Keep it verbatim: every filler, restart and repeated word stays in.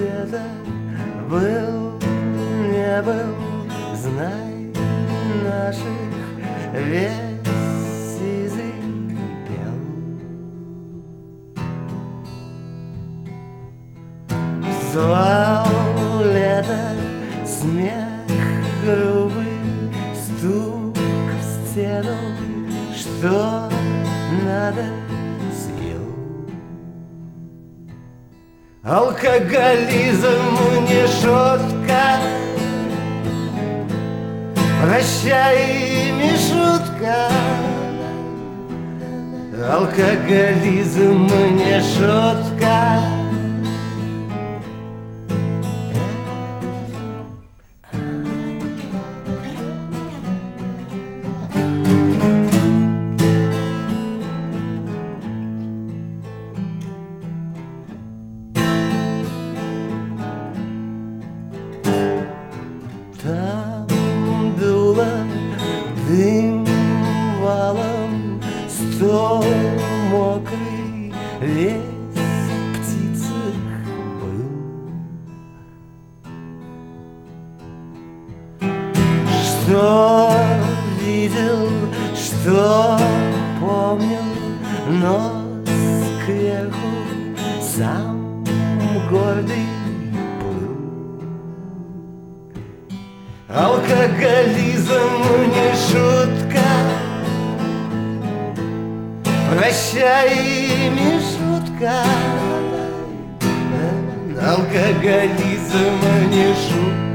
где-то был, не был, знай, наших весь сизый пел. Звал лето, смех грубый, стук в стену, что надо съел. Алкоголизм не шутка, прощай, Мишутка. Алкоголизм не шутка. Там дуло дым валом, стол мокрый, лес птицах был. Что видел, что помнил, но кверху сам гордый. Алкоголизм не шутка, прощай, Мишутка. Алкоголизм не шутка.